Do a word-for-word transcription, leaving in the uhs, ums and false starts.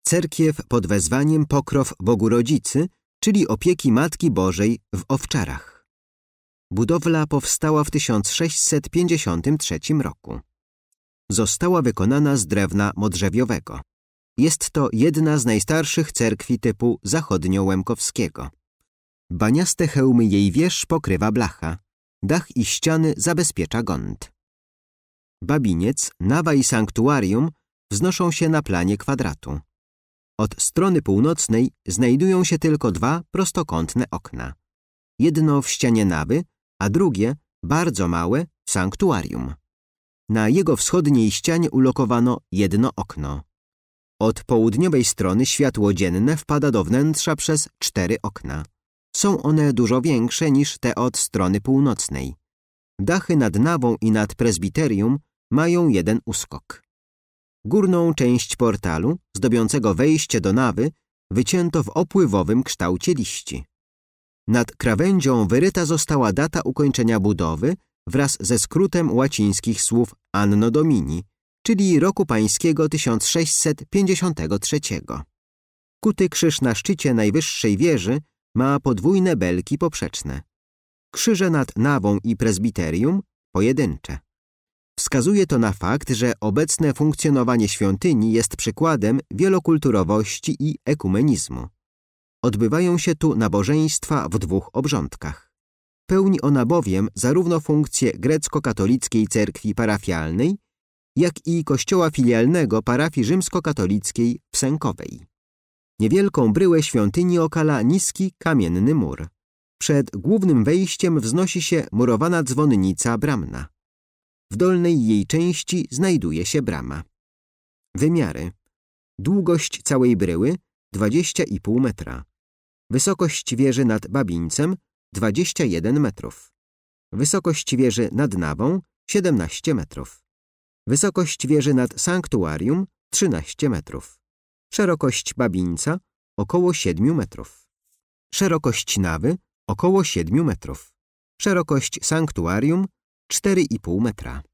cerkiew pod wezwaniem Pokrow Bogu Rodzicy, czyli opieki Matki Bożej w Owczarach. Budowla powstała w tysiąc sześćset pięćdziesiątym trzecim roku. Została wykonana z drewna modrzewiowego. Jest to jedna z najstarszych cerkwi typu zachodniołemkowskiego. Baniaste hełmy jej wież pokrywa blacha. Dach i ściany zabezpiecza gond. Babiniec, nawa i sanktuarium wznoszą się na planie kwadratu. Od strony północnej znajdują się tylko dwa prostokątne okna. Jedno w ścianie nawy, a drugie, bardzo małe, w sanktuarium. Na jego wschodniej ścianie ulokowano jedno okno. Od południowej strony światło dzienne wpada do wnętrza przez cztery okna. Są one dużo większe niż te od strony północnej. Dachy nad nawą i nad prezbiterium mają jeden uskok. Górną część portalu, zdobiącego wejście do nawy, wycięto w opływowym kształcie liści. Nad krawędzią wyryta została data ukończenia budowy wraz ze skrótem łacińskich słów Anno Domini, czyli roku pańskiego tysiąc sześćset pięćdziesiątego trzeciego. Kuty krzyż na szczycie najwyższej wieży ma podwójne belki poprzeczne. Krzyże nad nawą i prezbiterium pojedyncze. Wskazuje to na fakt, że obecne funkcjonowanie świątyni jest przykładem wielokulturowości i ekumenizmu. Odbywają się tu nabożeństwa w dwóch obrządkach. Pełni ona bowiem zarówno funkcję grecko-katolickiej cerkwi parafialnej, jak i kościoła filialnego parafii rzymskokatolickiej w Sękowej. Niewielką bryłę świątyni okala niski kamienny mur. Przed głównym wejściem wznosi się murowana dzwonnica bramna. W dolnej jej części znajduje się brama. Wymiary. Długość całej bryły dwadzieścia i pół metra. Wysokość wieży nad babińcem dwadzieścia jeden metrów. Wysokość wieży nad nawą siedemnaście metrów. Wysokość wieży nad sanktuarium trzynaście metrów. Szerokość babińca około siedmiu metrów. Szerokość nawy około siedmiu metrów. Szerokość sanktuarium cztery i pół metra.